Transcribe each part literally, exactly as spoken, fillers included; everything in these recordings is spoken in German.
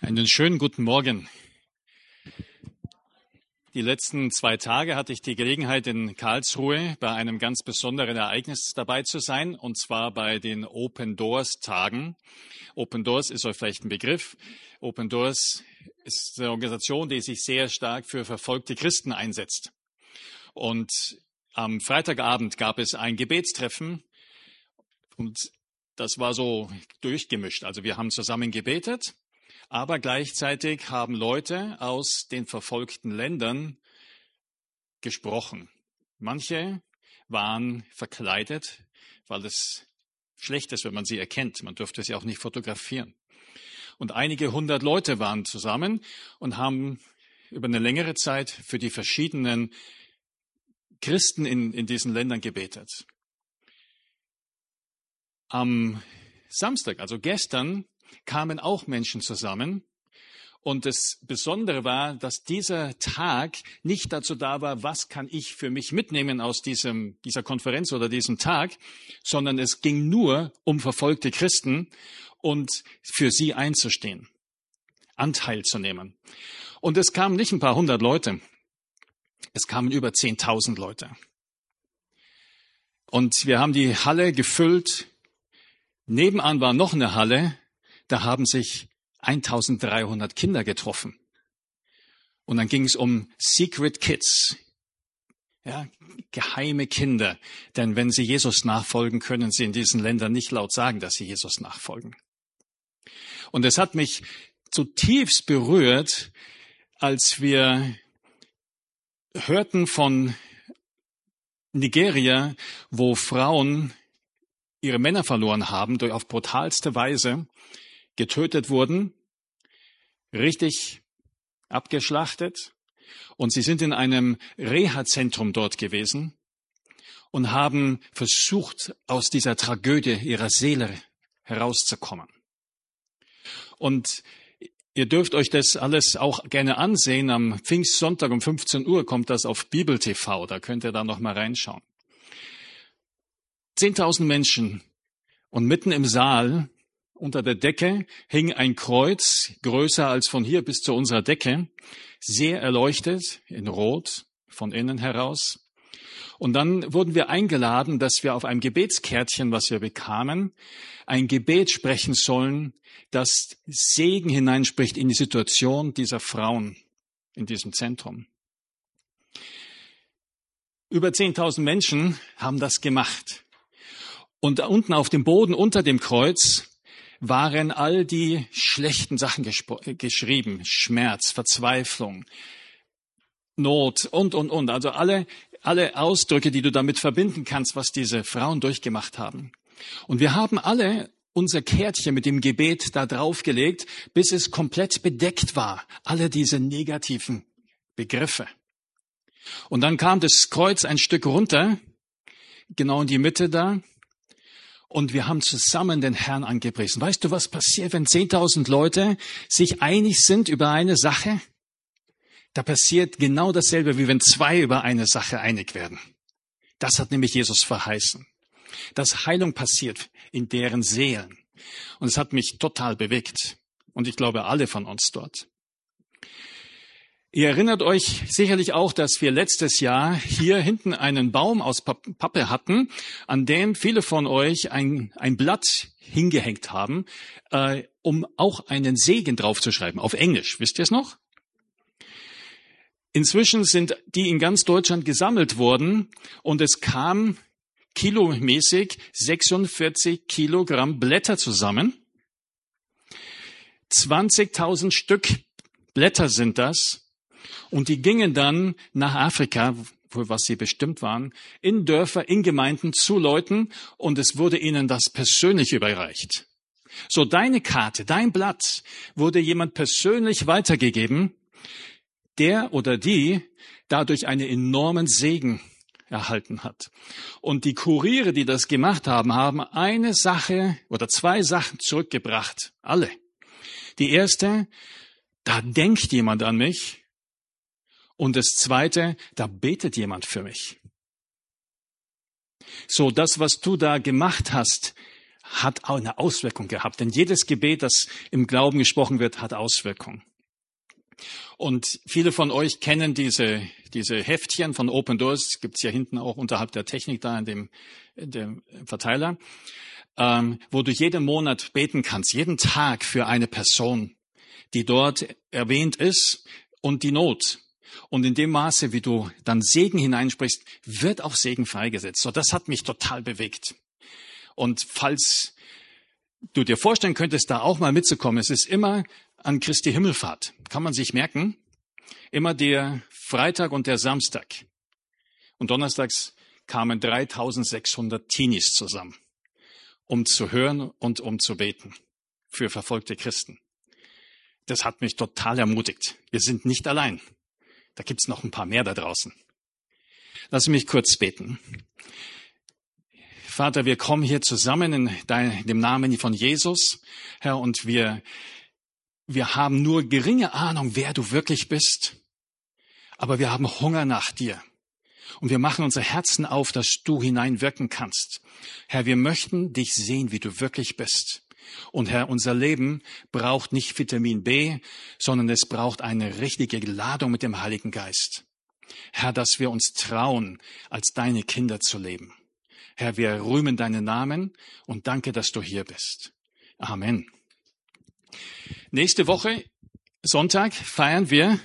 Einen schönen guten Morgen. Die letzten zwei Tage hatte ich die Gelegenheit, in Karlsruhe bei einem ganz besonderen Ereignis dabei zu sein, und zwar bei den Open Doors Tagen. Open Doors ist euch vielleicht ein Begriff. Open Doors ist eine Organisation, die sich sehr stark für verfolgte Christen einsetzt. Und am Freitagabend gab es ein Gebetstreffen und das war so durchgemischt. Also wir haben zusammen gebetet. Aber gleichzeitig haben Leute aus den verfolgten Ländern gesprochen. Manche waren verkleidet, weil es schlecht ist, wenn man sie erkennt. Man durfte sie auch nicht fotografieren. Und einige hundert Leute waren zusammen und haben über eine längere Zeit für die verschiedenen Christen in, in diesen Ländern gebetet. Am Samstag, also gestern, kamen auch Menschen zusammen. Und das Besondere war, dass dieser Tag nicht dazu da war, was kann ich für mich mitnehmen aus diesem, dieser Konferenz oder diesem Tag, sondern es ging nur um verfolgte Christen und für sie einzustehen, Anteil zu nehmen. Und es kamen nicht ein paar hundert Leute, es kamen über zehntausend Leute. Und wir haben die Halle gefüllt. Nebenan war noch eine Halle. Da haben sich eintausenddreihundert Kinder getroffen. Und dann ging es um Secret Kids, ja, geheime Kinder. Denn wenn sie Jesus nachfolgen, können sie in diesen Ländern nicht laut sagen, dass sie Jesus nachfolgen. Und es hat mich zutiefst berührt, als wir hörten von Nigeria, wo Frauen ihre Männer verloren haben, durch auf brutalste Weise getötet wurden, richtig abgeschlachtet. Und sie sind in einem Reha-Zentrum dort gewesen und haben versucht, aus dieser Tragödie ihrer Seele herauszukommen. Und ihr dürft euch das alles auch gerne ansehen. Am Pfingstsonntag um fünfzehn Uhr kommt das auf Bibel T V. Da könnt ihr da noch mal reinschauen. Zehntausend Menschen und mitten im Saal unter der Decke hing ein Kreuz, größer als von hier bis zu unserer Decke, sehr erleuchtet, in Rot, von innen heraus. Und dann wurden wir eingeladen, dass wir auf einem Gebetskärtchen, was wir bekamen, ein Gebet sprechen sollen, das Segen hineinspricht in die Situation dieser Frauen in diesem Zentrum. Über zehntausend Menschen haben das gemacht. Und unten auf dem Boden unter dem Kreuz waren all die schlechten Sachen geschrieben. Schmerz, Verzweiflung, Not und, und, und. Also alle, alle Ausdrücke, die du damit verbinden kannst, was diese Frauen durchgemacht haben. Und wir haben alle unser Kärtchen mit dem Gebet da draufgelegt, bis es komplett bedeckt war. Alle diese negativen Begriffe. Und dann kam das Kreuz ein Stück runter, genau in die Mitte da. Und wir haben zusammen den Herrn angepriesen. Weißt du, was passiert, wenn zehntausend Leute sich einig sind über eine Sache? Da passiert genau dasselbe, wie wenn zwei über eine Sache einig werden. Das hat nämlich Jesus verheißen. Dass Heilung passiert in deren Seelen. Und es hat mich total bewegt. Und ich glaube, alle von uns dort. Ihr erinnert euch sicherlich auch, dass wir letztes Jahr hier hinten einen Baum aus Pappe hatten, an dem viele von euch ein, ein Blatt hingehängt haben, äh, um auch einen Segen draufzuschreiben, auf Englisch. Wisst ihr es noch? Inzwischen sind die in ganz Deutschland gesammelt worden und es kam kilomäßig sechsundvierzig Kilogramm Blätter zusammen. zwanzigtausend Stück Blätter sind das. Und die gingen dann nach Afrika, für was sie bestimmt waren, in Dörfer, in Gemeinden zu Leuten und es wurde ihnen das persönlich überreicht. So deine Karte, dein Blatt wurde jemand persönlich weitergegeben, der oder die dadurch einen enormen Segen erhalten hat. Und die Kuriere, die das gemacht haben, haben eine Sache oder zwei Sachen zurückgebracht. Alle. Die erste, da denkt jemand an mich. Und das Zweite, da betet jemand für mich. So, das, was du da gemacht hast, hat auch eine Auswirkung gehabt. Denn jedes Gebet, das im Glauben gesprochen wird, hat Auswirkung. Und viele von euch kennen diese, diese Heftchen von Open Doors, gibt's hier hinten auch unterhalb der Technik da in dem, in dem Verteiler, ähm, wo du jeden Monat beten kannst, jeden Tag für eine Person, die dort erwähnt ist und die Not. Und in dem Maße, wie du dann Segen hineinsprichst, wird auch Segen freigesetzt. So, das hat mich total bewegt. Und falls du dir vorstellen könntest, da auch mal mitzukommen, es ist immer an Christi Himmelfahrt. Kann man sich merken? Immer der Freitag und der Samstag. Und donnerstags kamen dreitausendsechshundert Teenies zusammen, um zu hören und um zu beten für verfolgte Christen. Das hat mich total ermutigt. Wir sind nicht allein. Da gibt's noch ein paar mehr da draußen. Lass mich kurz beten. Vater, wir kommen hier zusammen in dem Namen von Jesus, Herr, und wir, wir haben nur geringe Ahnung, wer du wirklich bist. Aber wir haben Hunger nach dir. Und wir machen unsere Herzen auf, dass du hineinwirken kannst. Herr, wir möchten dich sehen, wie du wirklich bist. Und Herr, unser Leben braucht nicht Vitamin B, sondern es braucht eine richtige Ladung mit dem Heiligen Geist. Herr, dass wir uns trauen, als deine Kinder zu leben. Herr, wir rühmen deinen Namen und danke, dass du hier bist. Amen. Nächste Woche, Sonntag, feiern wir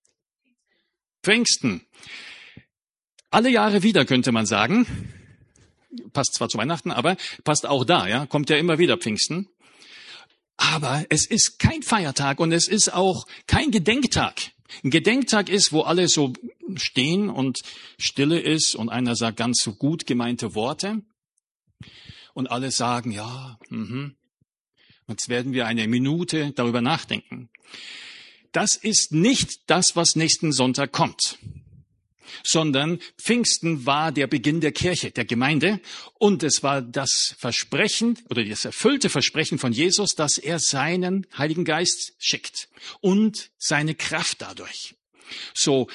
Pfingsten. Alle Jahre wieder, könnte man sagen. Passt zwar zu Weihnachten, aber passt auch da, ja. Kommt ja immer wieder Pfingsten. Aber es ist kein Feiertag und es ist auch kein Gedenktag. Ein Gedenktag ist, wo alle so stehen und Stille ist und einer sagt ganz so gut gemeinte Worte und alle sagen, ja, mhm. Jetzt werden wir eine Minute darüber nachdenken. Das ist nicht das, was nächsten Sonntag kommt, sondern Pfingsten war der Beginn der Kirche, der Gemeinde, und es war das Versprechen oder das erfüllte Versprechen von Jesus, dass er seinen Heiligen Geist schickt und seine Kraft dadurch. So,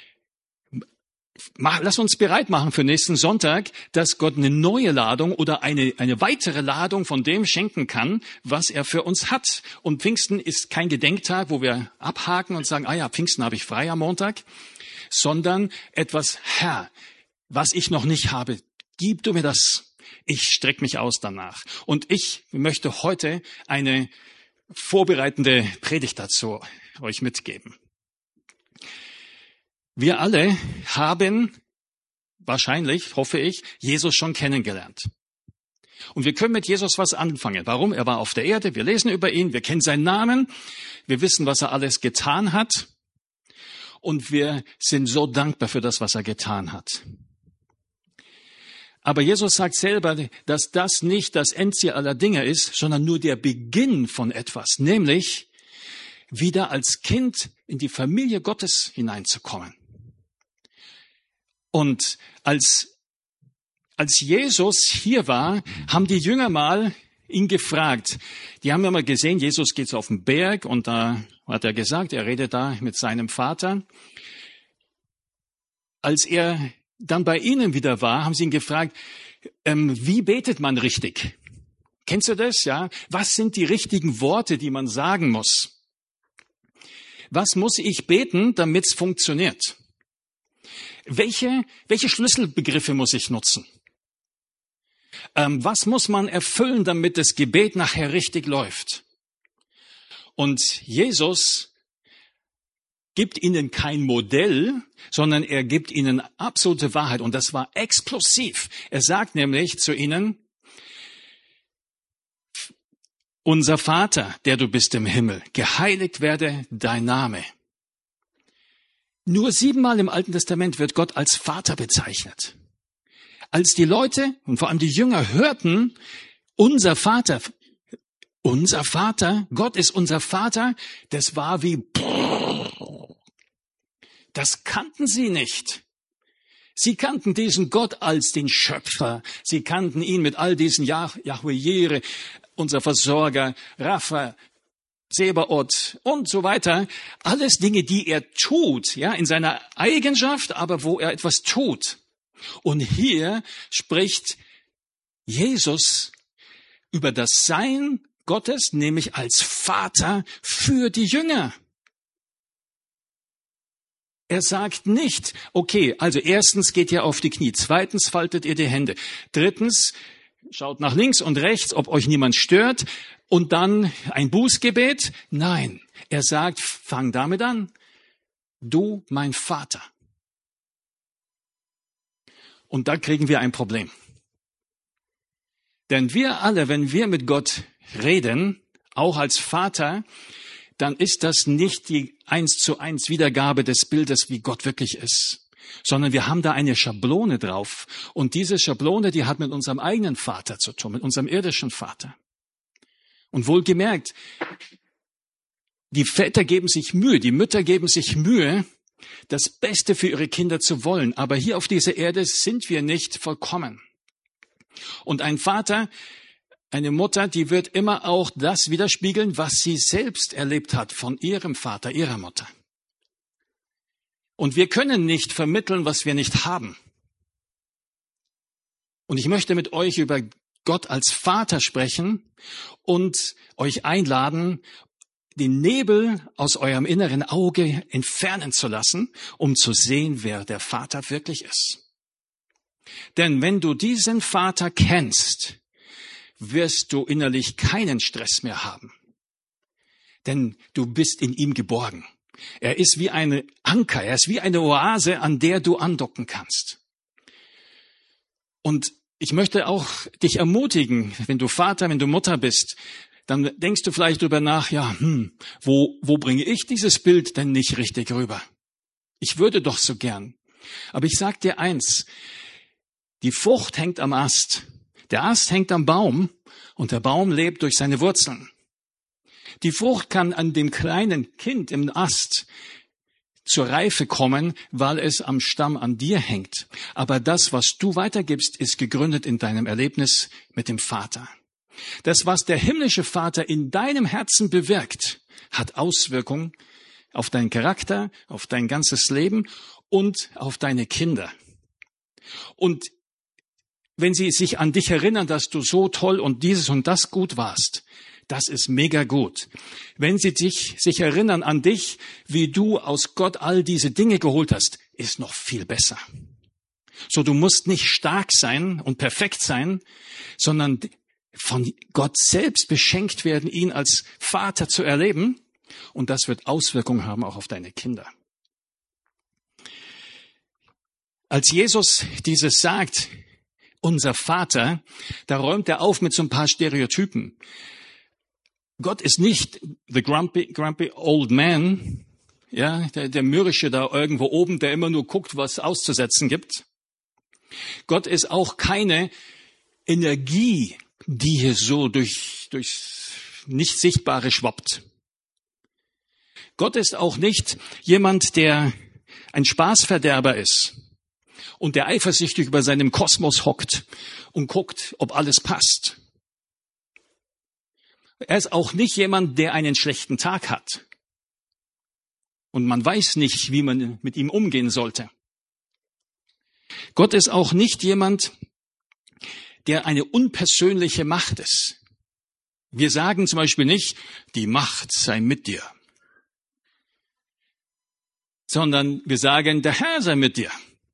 lass uns bereit machen für nächsten Sonntag, dass Gott eine neue Ladung oder eine, eine weitere Ladung von dem schenken kann, was er für uns hat. Und Pfingsten ist kein Gedenktag, wo wir abhaken und sagen, ah ja, Pfingsten habe ich frei am Montag, sondern etwas, Herr, was ich noch nicht habe, gib du mir das. Ich strecke mich aus danach. Und ich möchte heute eine vorbereitende Predigt dazu euch mitgeben. Wir alle haben wahrscheinlich, hoffe ich, Jesus schon kennengelernt. Und wir können mit Jesus was anfangen. Warum? Er war auf der Erde, wir lesen über ihn, wir kennen seinen Namen, wir wissen, was er alles getan hat. Und wir sind so dankbar für das, was er getan hat. Aber Jesus sagt selber, dass das nicht das Endziel aller Dinge ist, sondern nur der Beginn von etwas, nämlich wieder als Kind in die Familie Gottes hineinzukommen. Und als, als Jesus hier war, haben die Jünger mal ihn gefragt. Die haben ja mal gesehen, Jesus geht so auf den Berg und da hat er gesagt, er redet da mit seinem Vater. Als er dann bei ihnen wieder war, haben sie ihn gefragt, ähm, wie betet man richtig? Kennst du das? Ja? Was sind die richtigen Worte, die man sagen muss? Was muss ich beten, damit es funktioniert? Welche, welche Schlüsselbegriffe muss ich nutzen? Ähm, was muss man erfüllen, damit das Gebet nachher richtig läuft? Und Jesus gibt ihnen kein Modell, sondern er gibt ihnen absolute Wahrheit. Und das war explosiv. Er sagt nämlich zu ihnen, unser Vater, der du bist im Himmel, geheiligt werde dein Name. Nur siebenmal im Alten Testament wird Gott als Vater bezeichnet. Als die Leute und vor allem die Jünger hörten, unser Vater, unser Vater, Gott ist unser Vater, das war wie, das kannten sie nicht. Sie kannten diesen Gott als den Schöpfer. Sie kannten ihn mit all diesen Jah- Yahweh Jireh, unser Versorger, Rapha, Sebaoth und so weiter. Alles Dinge, die er tut, ja, in seiner Eigenschaft, aber wo er etwas tut. Und hier spricht Jesus über das Sein Gottes, nämlich als Vater für die Jünger. Er sagt nicht, okay, also erstens geht ihr auf die Knie, zweitens faltet ihr die Hände, drittens schaut nach links und rechts, ob euch niemand stört und dann ein Bußgebet. Nein, er sagt, fang damit an, du mein Vater. Und da kriegen wir ein Problem. Denn wir alle, wenn wir mit Gott reden, auch als Vater, dann ist das nicht die eins zu eins Wiedergabe des Bildes, wie Gott wirklich ist, sondern wir haben da eine Schablone drauf. Und diese Schablone, die hat mit unserem eigenen Vater zu tun, mit unserem irdischen Vater. Und wohlgemerkt, die Väter geben sich Mühe, die Mütter geben sich Mühe, das Beste für ihre Kinder zu wollen. Aber hier auf dieser Erde sind wir nicht vollkommen. Und ein Vater, eine Mutter, die wird immer auch das widerspiegeln, was sie selbst erlebt hat von ihrem Vater, ihrer Mutter. Und wir können nicht vermitteln, was wir nicht haben. Und ich möchte mit euch über Gott als Vater sprechen und euch einladen, den Nebel aus eurem inneren Auge entfernen zu lassen, um zu sehen, wer der Vater wirklich ist. Denn wenn du diesen Vater kennst, wirst du innerlich keinen Stress mehr haben. Denn du bist in ihm geborgen. Er ist wie eine Anker, er ist wie eine Oase, an der du andocken kannst. Und ich möchte auch dich ermutigen, wenn du Vater, wenn du Mutter bist, dann denkst du vielleicht drüber nach, ja, hm, wo, wo bringe ich dieses Bild denn nicht richtig rüber? Ich würde doch so gern. Aber ich sag dir eins, die Frucht hängt am Ast. Der Ast hängt am Baum und der Baum lebt durch seine Wurzeln. Die Frucht kann an dem kleinen Kind im Ast zur Reife kommen, weil es am Stamm an dir hängt. Aber das, was du weitergibst, ist gegründet in deinem Erlebnis mit dem Vater. Das, was der himmlische Vater in deinem Herzen bewirkt, hat Auswirkungen auf deinen Charakter, auf dein ganzes Leben und auf deine Kinder. Und wenn sie sich an dich erinnern, dass du so toll und dieses und das gut warst, das ist mega gut. Wenn sie dich, sich erinnern an dich, wie du aus Gott all diese Dinge geholt hast, ist noch viel besser. So, du musst nicht stark sein und perfekt sein, sondern von Gott selbst beschenkt werden, ihn als Vater zu erleben. Und das wird Auswirkungen haben auch auf deine Kinder. Als Jesus dieses sagt, unser Vater, da räumt er auf mit so ein paar Stereotypen. Gott ist nicht the grumpy, grumpy old man, ja, der, der Mürrische da irgendwo oben, der immer nur guckt, was auszusetzen gibt. Gott ist auch keine Energie, die hier so durch, durchs Nicht-Sichtbare schwappt. Gott ist auch nicht jemand, der ein Spaßverderber ist und der eifersüchtig über seinem Kosmos hockt und guckt, ob alles passt. Er ist auch nicht jemand, der einen schlechten Tag hat. Und man weiß nicht, wie man mit ihm umgehen sollte. Gott ist auch nicht jemand, der eine unpersönliche Macht ist. Wir sagen zum Beispiel nicht, die Macht sei mit dir. Sondern wir sagen, der Herr sei mit dir.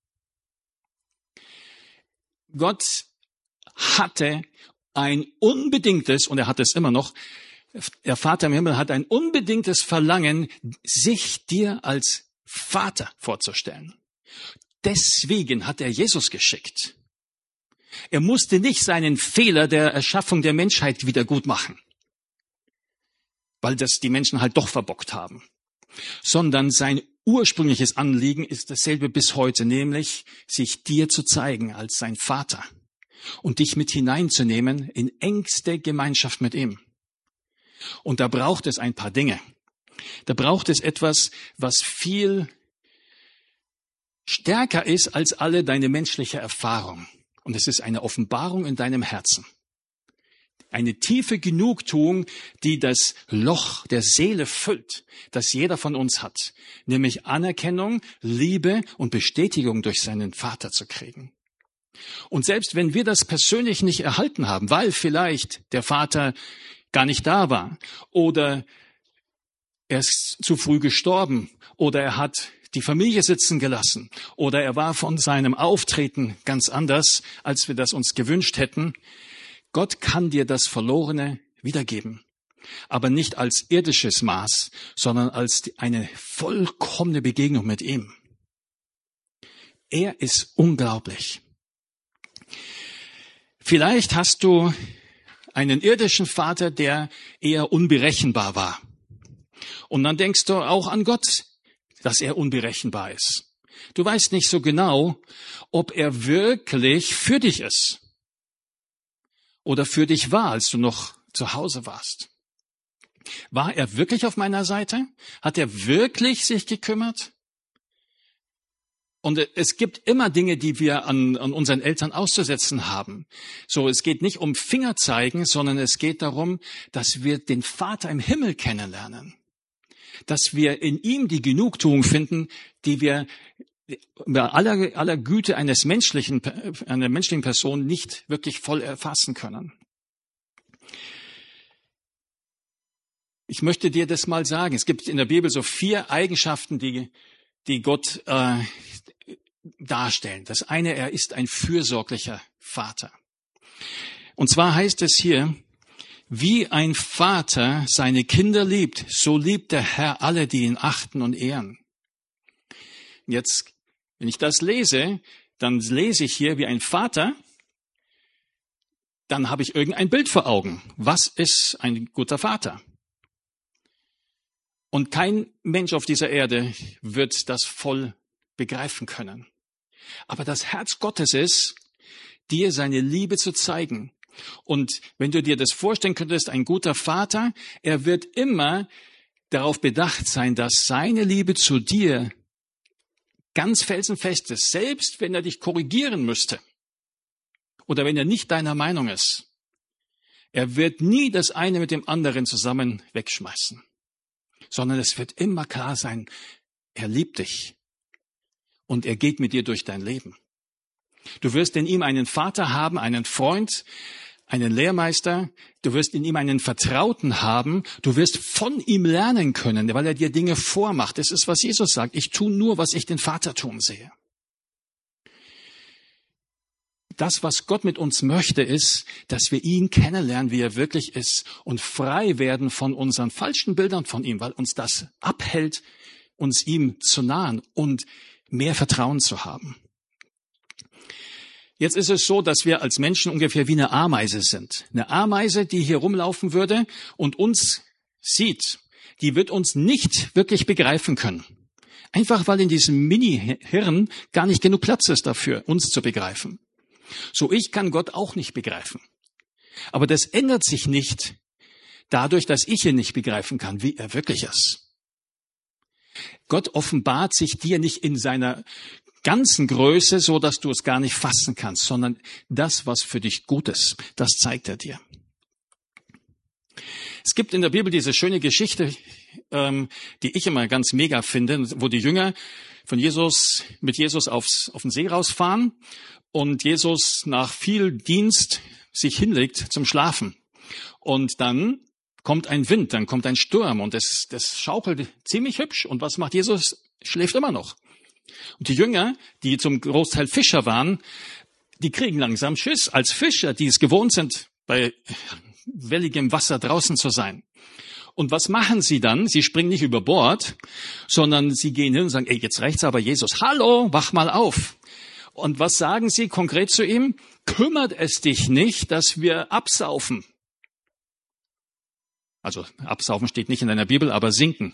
Gott hatte ein unbedingtes, und er hat es immer noch, der Vater im Himmel hat ein unbedingtes Verlangen, sich dir als Vater vorzustellen. Deswegen hat er Jesus geschickt. Er musste nicht seinen Fehler der Erschaffung der Menschheit wieder gut machen, weil das die Menschen halt doch verbockt haben, sondern sein ursprüngliches Anliegen ist dasselbe bis heute, nämlich sich dir zu zeigen als sein Vater und dich mit hineinzunehmen in engste Gemeinschaft mit ihm. Und da braucht es ein paar Dinge. Da braucht es etwas, was viel stärker ist als alle deine menschliche Erfahrung. Und es ist eine Offenbarung in deinem Herzen. Eine tiefe Genugtuung, die das Loch der Seele füllt, das jeder von uns hat. Nämlich Anerkennung, Liebe und Bestätigung durch seinen Vater zu kriegen. Und selbst wenn wir das persönlich nicht erhalten haben, weil vielleicht der Vater gar nicht da war oder er ist zu früh gestorben oder er hat die Familie sitzen gelassen oder er war von seinem Auftreten ganz anders, als wir das uns gewünscht hätten, Gott kann dir das Verlorene wiedergeben. Aber nicht als irdisches Maß, sondern als eine vollkommene Begegnung mit ihm. Er ist unglaublich. Vielleicht hast du einen irdischen Vater, der eher unberechenbar war. Und dann denkst du auch an Gott, dass er unberechenbar ist. Du weißt nicht so genau, ob er wirklich für dich ist oder für dich war, als du noch zu Hause warst. War er wirklich auf meiner Seite? Hat er wirklich sich gekümmert? Und es gibt immer Dinge, die wir an, an unseren Eltern auszusetzen haben. So, es geht nicht um Fingerzeigen, sondern es geht darum, dass wir den Vater im Himmel kennenlernen. Dass wir in ihm die Genugtuung finden, die wir bei aller, aller Güte eines menschlichen, einer menschlichen Person nicht wirklich voll erfassen können. Ich möchte dir das mal sagen. Es gibt in der Bibel so vier Eigenschaften, die, die Gott äh, darstellen. Das eine, er ist ein fürsorglicher Vater. Und zwar heißt es hier, wie ein Vater seine Kinder liebt, so liebt der Herr alle, die ihn achten und ehren. Jetzt, wenn ich das lese, dann lese ich hier wie ein Vater, dann habe ich irgendein Bild vor Augen. Was ist ein guter Vater? Und kein Mensch auf dieser Erde wird das voll begreifen können. Aber das Herz Gottes ist, dir seine Liebe zu zeigen. Und wenn du dir das vorstellen könntest, ein guter Vater, er wird immer darauf bedacht sein, dass seine Liebe zu dir ganz felsenfest ist, selbst wenn er dich korrigieren müsste oder wenn er nicht deiner Meinung ist. Er wird nie das eine mit dem anderen zusammen wegschmeißen, sondern es wird immer klar sein, er liebt dich und er geht mit dir durch dein Leben. Du wirst in ihm einen Vater haben, einen Freund, einen Lehrmeister, du wirst in ihm einen Vertrauten haben, du wirst von ihm lernen können, weil er dir Dinge vormacht. Das ist, was Jesus sagt, ich tue nur, was ich den Vater tun sehe. Das, was Gott mit uns möchte, ist, dass wir ihn kennenlernen, wie er wirklich ist und frei werden von unseren falschen Bildern von ihm, weil uns das abhält, uns ihm zu nahen und mehr Vertrauen zu haben. Jetzt ist es so, dass wir als Menschen ungefähr wie eine Ameise sind. Eine Ameise, die hier rumlaufen würde und uns sieht, die wird uns nicht wirklich begreifen können. Einfach weil in diesem Mini-Hirn gar nicht genug Platz ist dafür, uns zu begreifen. So, ich kann Gott auch nicht begreifen. Aber das ändert sich nicht dadurch, dass ich ihn nicht begreifen kann, wie er wirklich ist. Gott offenbart sich dir nicht in seiner ganzen Größe, so dass du es gar nicht fassen kannst, sondern das, was für dich gut ist, das zeigt er dir. Es gibt in der Bibel diese schöne Geschichte, ähm, die ich immer ganz mega finde, wo die Jünger von Jesus mit Jesus aufs, auf den See rausfahren und Jesus nach viel Dienst sich hinlegt zum Schlafen. Und dann kommt ein Wind, dann kommt ein Sturm und das, das schaukelt ziemlich hübsch. Und was macht Jesus? Schläft immer noch. Und die Jünger, die zum Großteil Fischer waren, die kriegen langsam Schiss. Als Fischer, die es gewohnt sind, bei welligem Wasser draußen zu sein. Und was machen sie dann? Sie springen nicht über Bord, sondern sie gehen hin und sagen, ey, jetzt reicht's aber, Jesus, hallo, wach mal auf. Und was sagen sie konkret zu ihm? Kümmert es dich nicht, dass wir absaufen? Also absaufen steht nicht in deiner Bibel, aber sinken.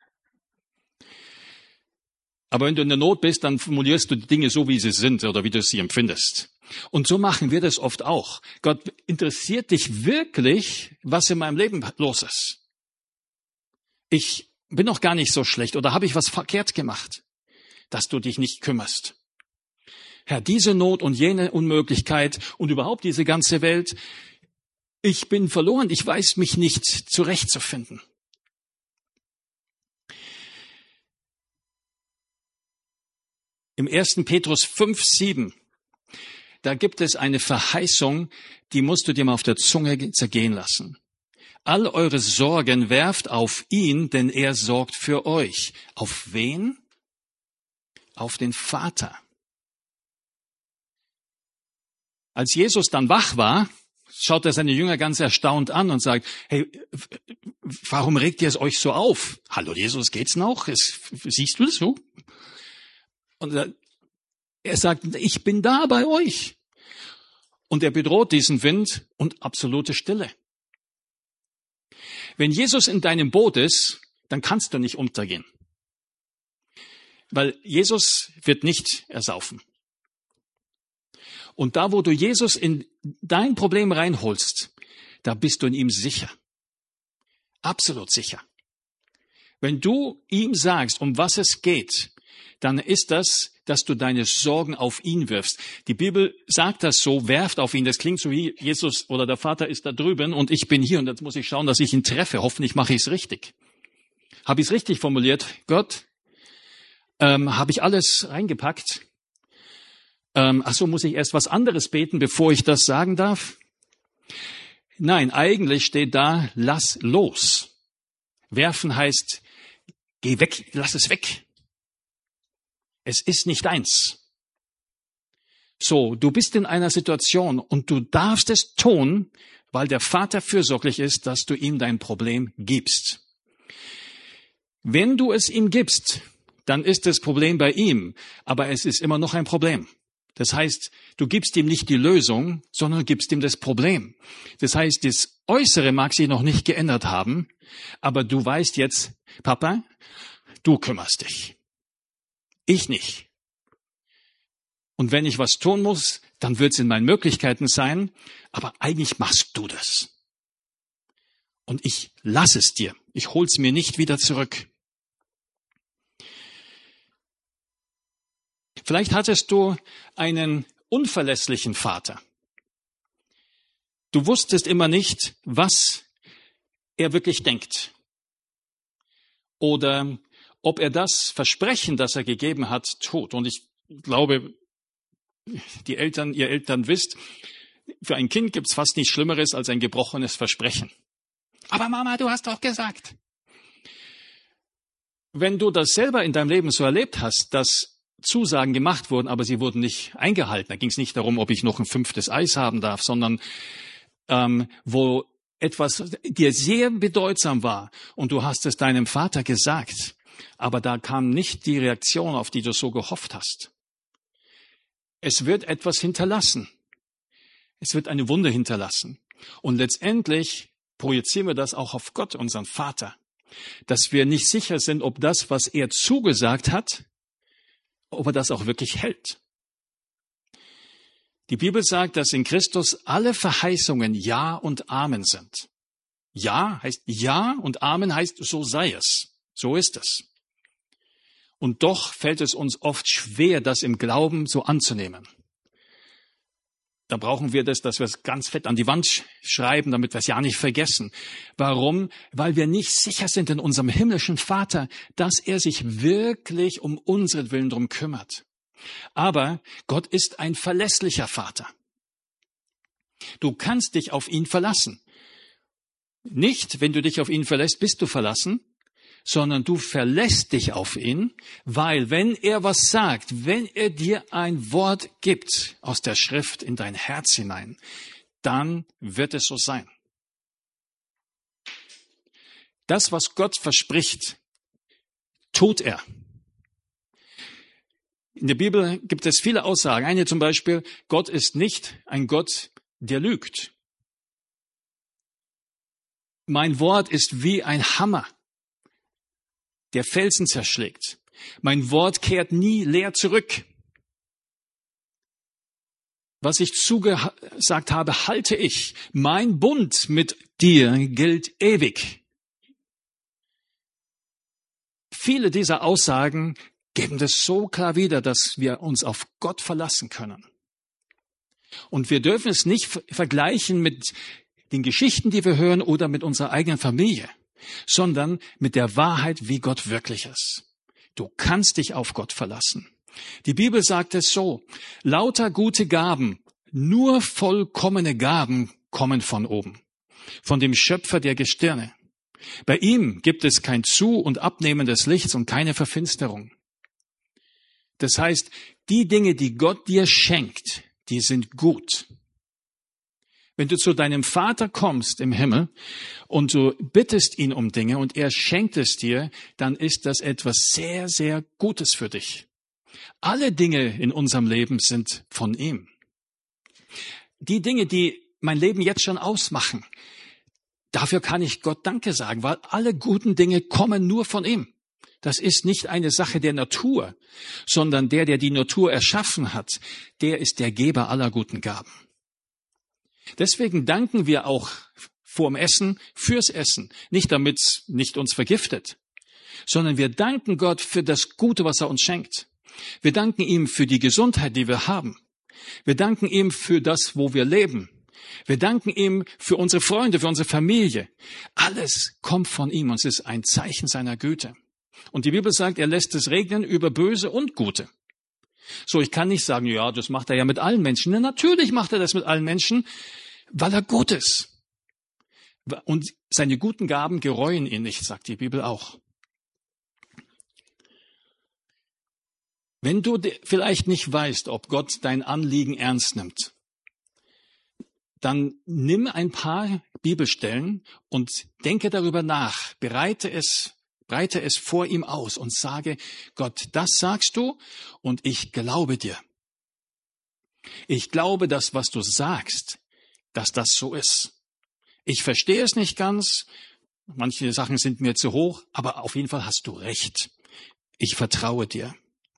Aber wenn du in der Not bist, dann formulierst du die Dinge so, wie sie sind oder wie du sie empfindest. Und so machen wir das oft auch. Gott, interessiert dich wirklich, was in meinem Leben los ist? Ich bin doch gar nicht so schlecht oder habe ich was verkehrt gemacht, dass du dich nicht kümmerst? Herr, diese Not und jene Unmöglichkeit und überhaupt diese ganze Welt, ich bin verloren, ich weiß mich nicht zurechtzufinden. Im ersten Petrus fünf, sieben, da gibt es eine Verheißung, die musst du dir mal auf der Zunge zergehen lassen. All eure Sorgen werft auf ihn, denn er sorgt für euch. Auf wen? Auf den Vater. Als Jesus dann wach war, schaut er seine Jünger ganz erstaunt an und sagt, hey, warum regt ihr es euch so auf? Hallo Jesus, geht's noch? Es, siehst du das so? Und er, er sagt, ich bin da bei euch. Und er bedroht diesen Wind und absolute Stille. Wenn Jesus in deinem Boot ist, dann kannst du nicht untergehen. Weil Jesus wird nicht ersaufen. Und da, wo du Jesus in dein Problem reinholst, da bist du in ihm sicher. Absolut sicher. Wenn du ihm sagst, um was es geht, dann ist das, dass du deine Sorgen auf ihn wirfst. Die Bibel sagt das so, werft auf ihn. Das klingt so wie Jesus oder der Vater ist da drüben und ich bin hier und jetzt muss ich schauen, dass ich ihn treffe. Hoffentlich mache ich es richtig. Habe ich es richtig formuliert? Gott, ähm, habe ich alles reingepackt? Ähm, ach so, muss ich erst was anderes beten, bevor ich das sagen darf? Nein, eigentlich steht da, lass los. Werfen heißt, geh weg, lass es weg. Es ist nicht deins. So, du bist in einer Situation und du darfst es tun, weil der Vater fürsorglich ist, dass du ihm dein Problem gibst. Wenn du es ihm gibst, dann ist das Problem bei ihm, aber es ist immer noch ein Problem. Das heißt, du gibst ihm nicht die Lösung, sondern du gibst ihm das Problem. Das heißt, das Äußere mag sich noch nicht geändert haben, aber du weißt jetzt, Papa, du kümmerst dich. Ich nicht. Und wenn ich was tun muss, dann wird es in meinen Möglichkeiten sein, aber eigentlich machst du das. Und ich lass es dir. Ich hol's mir nicht wieder zurück. Vielleicht hattest du einen unverlässlichen Vater. Du wusstest immer nicht, was er wirklich denkt. Oder ob er das Versprechen, das er gegeben hat, tut. Und ich glaube, die Eltern, ihr Eltern wisst, für ein Kind gibt's fast nichts Schlimmeres als ein gebrochenes Versprechen. Aber Mama, du hast doch gesagt. Wenn du das selber in deinem Leben so erlebt hast, dass Zusagen gemacht wurden, aber sie wurden nicht eingehalten. Da ging es nicht darum, ob ich noch ein fünftes Eis haben darf, sondern ähm, wo etwas dir sehr bedeutsam war und du hast es deinem Vater gesagt, aber da kam nicht die Reaktion, auf die du so gehofft hast. Es wird etwas hinterlassen. Es wird eine Wunde hinterlassen. Und letztendlich projizieren wir das auch auf Gott, unseren Vater, dass wir nicht sicher sind, ob das, was er zugesagt hat, ob er das auch wirklich hält. Die Bibel sagt, dass in Christus alle Verheißungen Ja und Amen sind. Ja heißt Ja und Amen heißt, so sei es. So ist es. Und doch fällt es uns oft schwer, das im Glauben so anzunehmen. Da brauchen wir das, dass wir es ganz fett an die Wand schreiben, damit wir es ja nicht vergessen. Warum? Weil wir nicht sicher sind in unserem himmlischen Vater, dass er sich wirklich um unseren Willen drum kümmert. Aber Gott ist ein verlässlicher Vater. Du kannst dich auf ihn verlassen. Nicht, wenn du dich auf ihn verlässt, bist du verlassen, sondern du verlässt dich auf ihn, weil wenn er was sagt, wenn er dir ein Wort gibt aus der Schrift in dein Herz hinein, dann wird es so sein. Das, was Gott verspricht, tut er. In der Bibel gibt es viele Aussagen. Eine zum Beispiel, Gott ist nicht ein Gott, der lügt. Mein Wort ist wie ein Hammer, der Felsen zerschlägt. Mein Wort kehrt nie leer zurück. Was ich zugesagt habe, halte ich. Mein Bund mit dir gilt ewig. Viele dieser Aussagen geben das so klar wieder, dass wir uns auf Gott verlassen können. Und wir dürfen es nicht vergleichen mit den Geschichten, die wir hören, oder mit unserer eigenen Familie, sondern mit der Wahrheit, wie Gott wirklich ist. Du kannst dich auf Gott verlassen. Die Bibel sagt es so, lauter gute Gaben Nur vollkommene Gaben kommen von oben, von dem Schöpfer der Gestirne. Bei ihm gibt es kein Zu- und Abnehmen des Lichts und keine Verfinsterung. Das heißt, die Dinge, die Gott dir schenkt, die sind gut. Wenn du zu deinem Vater kommst im Himmel und du bittest ihn um Dinge und er schenkt es dir, dann ist das etwas sehr, sehr Gutes für dich. Alle Dinge in unserem Leben sind von ihm. Die Dinge, die mein Leben jetzt schon ausmachen, dafür kann ich Gott Danke sagen, weil alle guten Dinge kommen nur von ihm. Das ist nicht eine Sache der Natur, sondern der, der die Natur erschaffen hat, der ist der Geber aller guten Gaben. Deswegen danken wir auch vorm Essen fürs Essen, nicht damit es nicht uns vergiftet, sondern wir danken Gott für das Gute, was er uns schenkt. Wir danken ihm für die Gesundheit, die wir haben. Wir danken ihm für das, wo wir leben. Wir danken ihm für unsere Freunde, für unsere Familie. Alles kommt von ihm und es ist ein Zeichen seiner Güte. Und die Bibel sagt, er lässt es regnen über Böse und Gute. So, ich kann nicht sagen, ja, das macht er ja mit allen Menschen. Ja, natürlich macht er das mit allen Menschen, weil er gut ist. Und seine guten Gaben gereuen ihn nicht, sagt die Bibel auch. Wenn du vielleicht nicht weißt, ob Gott dein Anliegen ernst nimmt, dann nimm ein paar Bibelstellen und denke darüber nach, bereite es Breite es vor ihm aus und sage, Gott, das sagst du und ich glaube dir. Ich glaube, dass was du sagst, dass das so ist. Ich verstehe es nicht ganz, manche Sachen sind mir zu hoch, aber auf jeden Fall hast du recht. Ich vertraue dir.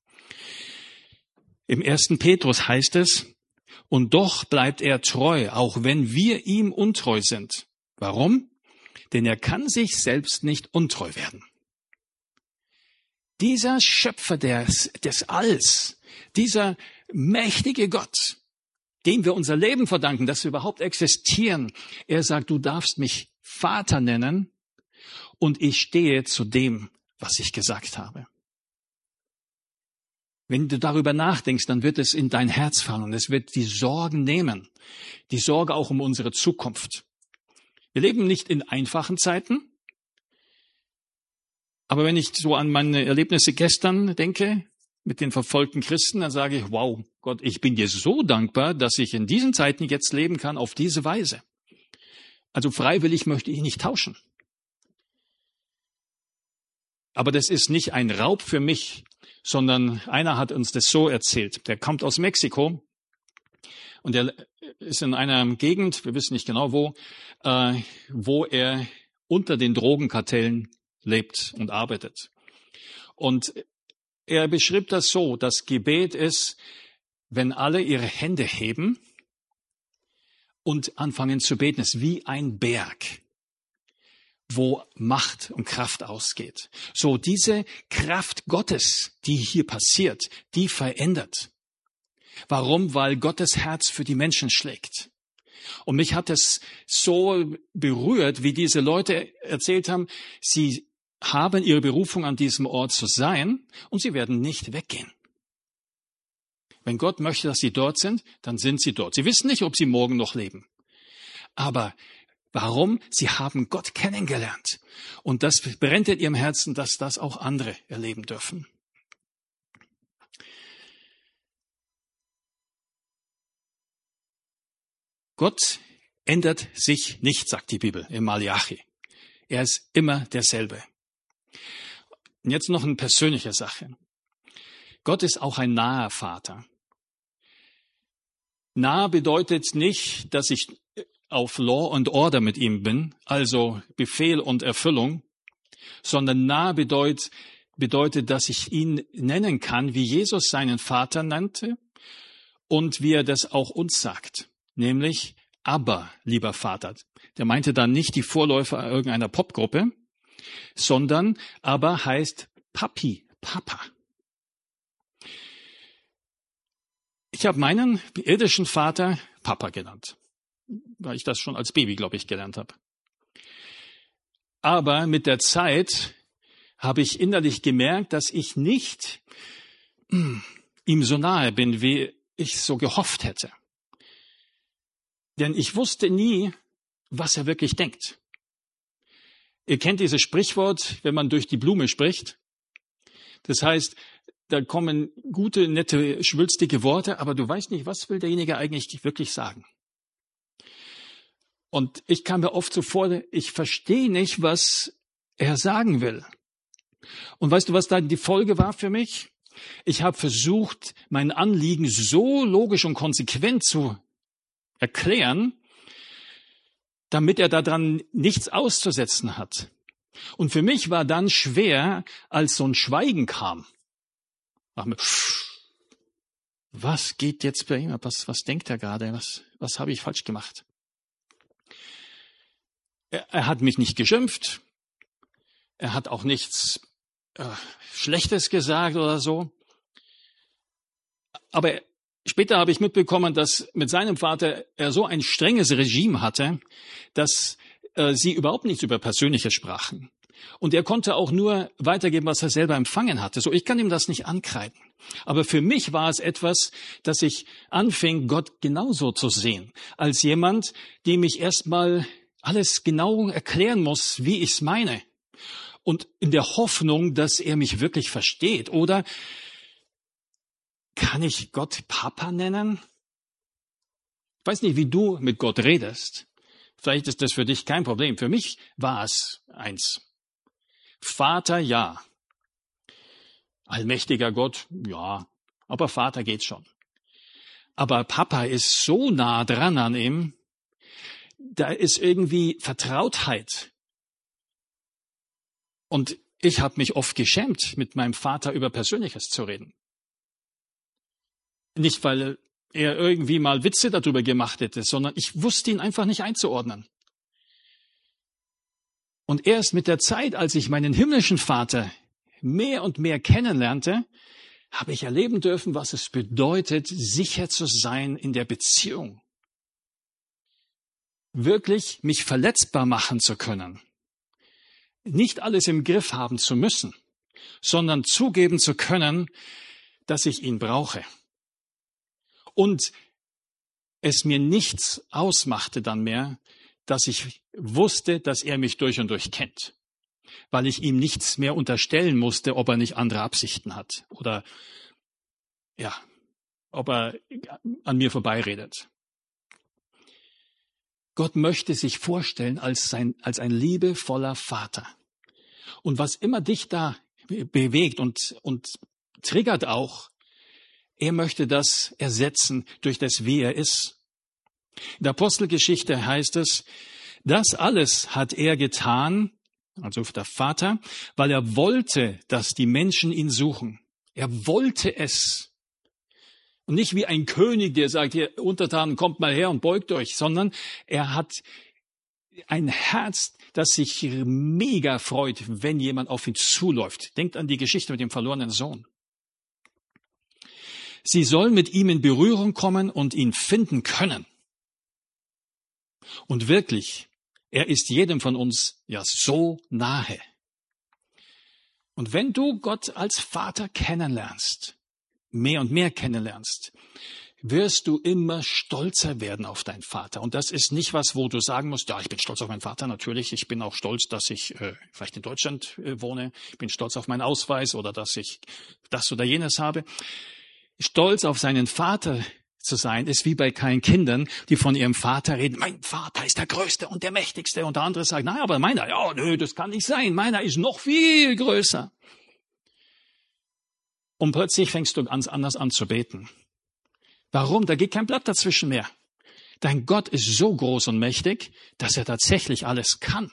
Im ersten Petrus heißt es, und doch bleibt er treu, auch wenn wir ihm untreu sind. Warum? Denn er kann sich selbst nicht untreu werden. Dieser Schöpfer des, des Alls, dieser mächtige Gott, dem wir unser Leben verdanken, dass wir überhaupt existieren, er sagt, du darfst mich Vater nennen und ich stehe zu dem, was ich gesagt habe. Wenn du darüber nachdenkst, dann wird es in dein Herz fallen und es wird die Sorgen nehmen, die Sorge auch um unsere Zukunft. Wir leben nicht in einfachen Zeiten. Aber wenn ich so an meine Erlebnisse gestern denke, mit den verfolgten Christen, dann sage ich, wow, Gott, ich bin dir so dankbar, dass ich in diesen Zeiten jetzt leben kann auf diese Weise. Also freiwillig möchte ich nicht tauschen. Aber das ist nicht ein Raub für mich, sondern einer hat uns das so erzählt. Der kommt aus Mexiko und er ist in einer Gegend, wir wissen nicht genau wo, äh, wo er unter den Drogenkartellen lebt und arbeitet. Und er beschrieb das so, das Gebet ist, wenn alle ihre Hände heben und anfangen zu beten, ist wie ein Berg, wo Macht und Kraft ausgeht. So diese Kraft Gottes, die hier passiert, die verändert. Warum? Weil Gottes Herz für die Menschen schlägt. Und mich hat es so berührt, wie diese Leute erzählt haben, sie haben ihre Berufung an diesem Ort zu sein und sie werden nicht weggehen. Wenn Gott möchte, dass sie dort sind, dann sind sie dort. Sie wissen nicht, ob sie morgen noch leben. Aber warum? Sie haben Gott kennengelernt. Und das brennt in ihrem Herzen, dass das auch andere erleben dürfen. Gott ändert sich nicht, sagt die Bibel im Malachi. Er ist immer derselbe. Und jetzt noch eine persönliche Sache. Gott ist auch ein naher Vater. Nah bedeutet nicht, dass ich auf Law and Order mit ihm bin, also Befehl und Erfüllung, sondern nah bedeutet, bedeutet, dass ich ihn nennen kann, wie Jesus seinen Vater nannte und wie er das auch uns sagt, nämlich Abba, lieber Vater. Der meinte dann nicht die Vorläufer irgendeiner Popgruppe, sondern Abba heißt Papi, Papa. Ich habe meinen irdischen Vater Papa genannt, weil ich das schon als Baby, glaube ich, gelernt habe. Aber mit der Zeit habe ich innerlich gemerkt, dass ich nicht ihm so nahe bin, wie ich so gehofft hätte. Denn ich wusste nie, was er wirklich denkt. Ihr kennt dieses Sprichwort, wenn man durch die Blume spricht. Das heißt, da kommen gute, nette, schwülstige Worte, aber du weißt nicht, was will derjenige eigentlich wirklich sagen. Und ich kam mir oft so vor, ich verstehe nicht, was er sagen will. Und weißt du, was da die Folge war für mich? Ich habe versucht, mein Anliegen so logisch und konsequent zu erklären, damit er daran nichts auszusetzen hat. Und für mich war dann schwer, als so ein Schweigen kam. Was geht jetzt bei ihm ab? Was, was denkt er gerade? Was, was habe ich falsch gemacht? Er, er hat mich nicht geschimpft. Er hat auch nichts äh, Schlechtes gesagt oder so. Aber später habe ich mitbekommen, dass mit seinem Vater er so ein strenges Regime hatte, dass äh, sie überhaupt nichts über Persönliches sprachen. Und er konnte auch nur weitergeben, was er selber empfangen hatte. So, ich kann ihm das nicht ankreiden. Aber für mich war es etwas, dass ich anfing, Gott genauso zu sehen, als jemand, dem ich erstmal alles genau erklären muss, wie ich es meine. Und in der Hoffnung, dass er mich wirklich versteht. Oder kann ich Gott Papa nennen? Ich weiß nicht, wie du mit Gott redest. Vielleicht ist das für dich kein Problem. Für mich war es eins. Vater, ja. Allmächtiger Gott, ja. Aber Vater geht schon. Aber Papa ist so nah dran an ihm, da ist irgendwie Vertrautheit. Und ich habe mich oft geschämt, mit meinem Vater über Persönliches zu reden. Nicht, weil er irgendwie mal Witze darüber gemacht hätte, sondern ich wusste ihn einfach nicht einzuordnen. Und erst mit der Zeit, als ich meinen himmlischen Vater mehr und mehr kennenlernte, habe ich erleben dürfen, was es bedeutet, sicher zu sein in der Beziehung. Wirklich mich verletzbar machen zu können. Nicht alles im Griff haben zu müssen, sondern zugeben zu können, dass ich ihn brauche. Und es mir nichts ausmachte dann mehr, dass ich wusste, dass er mich durch und durch kennt, weil ich ihm nichts mehr unterstellen musste, ob er nicht andere Absichten hat oder ja, ob er an mir vorbeiredet. Gott möchte sich vorstellen als sein, als ein liebevoller Vater. Und was immer dich da bewegt und, und triggert auch, er möchte das ersetzen durch das, wie er ist. In der Apostelgeschichte heißt es, das alles hat er getan, also der Vater, weil er wollte, dass die Menschen ihn suchen. Er wollte es. Und nicht wie ein König, der sagt, ihr Untertanen, kommt mal her und beugt euch, sondern er hat ein Herz, das sich mega freut, wenn jemand auf ihn zuläuft. Denkt an die Geschichte mit dem verlorenen Sohn. Sie sollen mit ihm in Berührung kommen und ihn finden können. Und wirklich, er ist jedem von uns ja so nahe. Und wenn du Gott als Vater kennenlernst, mehr und mehr kennenlernst, wirst du immer stolzer werden auf deinen Vater. Und das ist nicht was, wo du sagen musst, ja, ich bin stolz auf meinen Vater, natürlich. Ich bin auch stolz, dass ich äh, vielleicht in Deutschland äh, wohne. Ich bin stolz auf meinen Ausweis oder dass ich das oder jenes habe. Stolz auf seinen Vater zu sein, ist wie bei kleinen Kindern, die von ihrem Vater reden, mein Vater ist der Größte und der Mächtigste. Und der andere sagt, naja, aber meiner, ja, nö, das kann nicht sein. Meiner ist noch viel größer. Und plötzlich fängst du ganz anders an zu beten. Warum? Da geht kein Blatt dazwischen mehr. Dein Gott ist so groß und mächtig, dass er tatsächlich alles kann.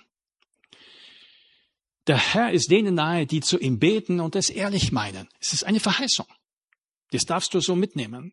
Der Herr ist denen nahe, die zu ihm beten und es ehrlich meinen. Es ist eine Verheißung. Das darfst du so mitnehmen.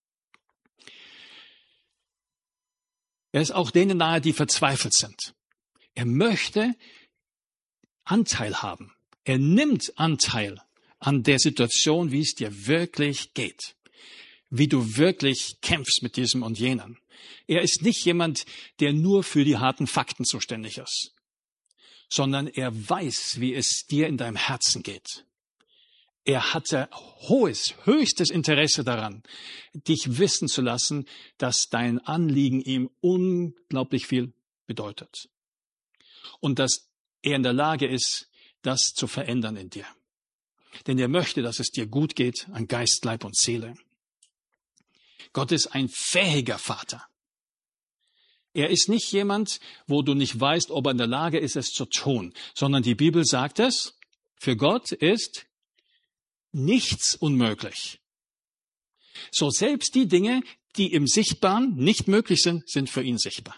Er ist auch denen nahe, die verzweifelt sind. Er möchte Anteil haben. Er nimmt Anteil an der Situation, wie es dir wirklich geht. Wie du wirklich kämpfst mit diesem und jenem. Er ist nicht jemand, der nur für die harten Fakten zuständig ist, sondern er weiß, wie es dir in deinem Herzen geht. Er hatte hohes, höchstes Interesse daran, dich wissen zu lassen, dass dein Anliegen ihm unglaublich viel bedeutet. Und dass er in der Lage ist, das zu verändern in dir. Denn er möchte, dass es dir gut geht an Geist, Leib und Seele. Gott ist ein fähiger Vater. Er ist nicht jemand, wo du nicht weißt, ob er in der Lage ist, es zu tun, sondern die Bibel sagt es, für Gott ist nichts unmöglich. So selbst die Dinge, die im Sichtbaren nicht möglich sind, sind für ihn sichtbar.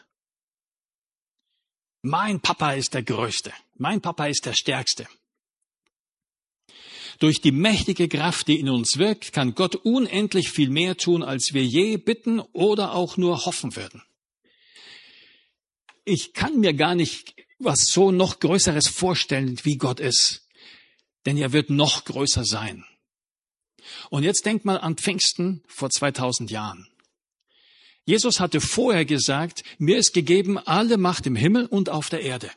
Mein Papa ist der Größte. Mein Papa ist der Stärkste. Durch die mächtige Kraft, die in uns wirkt, kann Gott unendlich viel mehr tun, als wir je bitten oder auch nur hoffen würden. Ich kann mir gar nicht was so noch Größeres vorstellen, wie Gott ist. Denn er wird noch größer sein. Und jetzt denk mal an Pfingsten vor zweitausend Jahren. Jesus hatte vorher gesagt, mir ist gegeben alle Macht im Himmel und auf der Erde.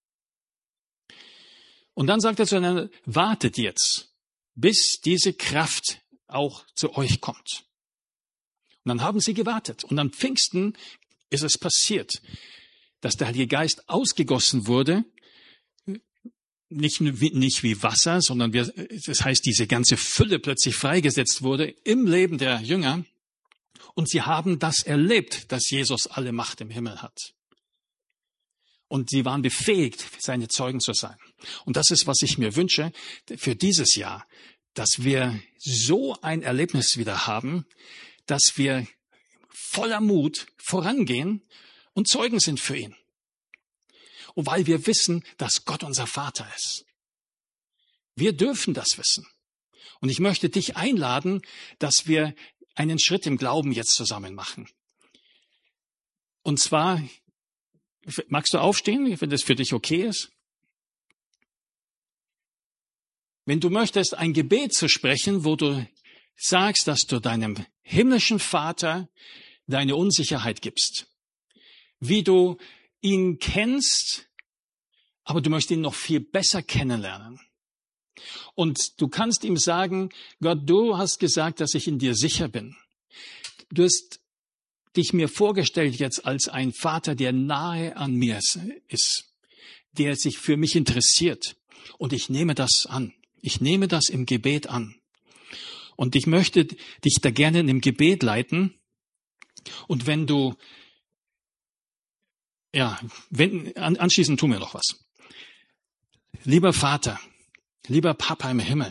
Und dann sagt er zu ihnen, wartet jetzt, bis diese Kraft auch zu euch kommt. Und dann haben sie gewartet. Und am Pfingsten ist es passiert, dass der Heilige Geist ausgegossen wurde, nicht wie, nicht wie Wasser, sondern wir, das heißt, diese ganze Fülle plötzlich freigesetzt wurde im Leben der Jünger. Und sie haben das erlebt, dass Jesus alle Macht im Himmel hat. Und sie waren befähigt, seine Zeugen zu sein. Und das ist, was ich mir wünsche für dieses Jahr, dass wir so ein Erlebnis wieder haben, dass wir voller Mut vorangehen und Zeugen sind für ihn. Und weil wir wissen, dass Gott unser Vater ist. Wir dürfen das wissen. Und ich möchte dich einladen, dass wir einen Schritt im Glauben jetzt zusammen machen. Und zwar, magst du aufstehen, wenn das für dich okay ist? Wenn du möchtest, ein Gebet zu sprechen, wo du sagst, dass du deinem himmlischen Vater deine Unsicherheit gibst. Wie du ihn kennst, aber du möchtest ihn noch viel besser kennenlernen. Und du kannst ihm sagen, Gott, du hast gesagt, dass ich in dir sicher bin. Du hast dich mir vorgestellt jetzt als ein Vater, der nahe an mir ist, der sich für mich interessiert. Und ich nehme das an. Ich nehme das im Gebet an. Und ich möchte dich da gerne in dem Gebet leiten. Und wenn du, ja, wenn, anschließend tu mir noch was. Lieber Vater, lieber Papa im Himmel,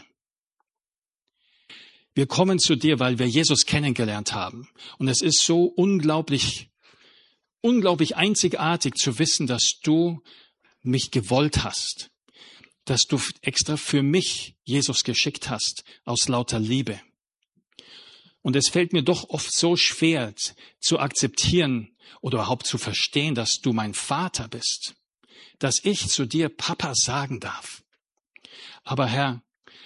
wir kommen zu dir, weil wir Jesus kennengelernt haben. Und es ist so unglaublich, unglaublich einzigartig zu wissen, dass du mich gewollt hast, dass du extra für mich Jesus geschickt hast, aus lauter Liebe. Und es fällt mir doch oft so schwer zu akzeptieren oder überhaupt zu verstehen, dass du mein Vater bist, dass ich zu dir Papa sagen darf. Aber Herr,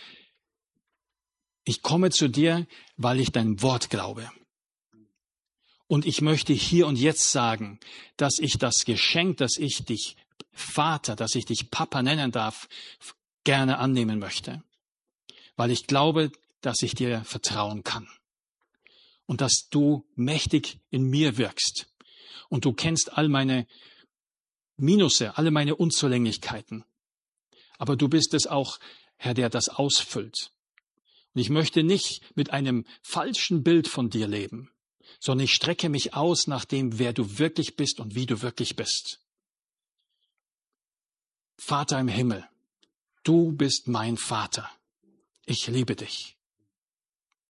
ich komme zu dir, weil ich dein Wort glaube. Und ich möchte hier und jetzt sagen, dass ich das Geschenk, dass ich dich Vater, dass ich dich Papa nennen darf, gerne annehmen möchte. Weil ich glaube, dass ich dir vertrauen kann. Und dass du mächtig in mir wirkst. Und du kennst all meine Minusse, alle meine Unzulänglichkeiten. Aber du bist es auch, Herr, der das ausfüllt. Und ich möchte nicht mit einem falschen Bild von dir leben, sondern ich strecke mich aus nach dem, wer du wirklich bist und wie du wirklich bist. Vater im Himmel, du bist mein Vater. Ich liebe dich.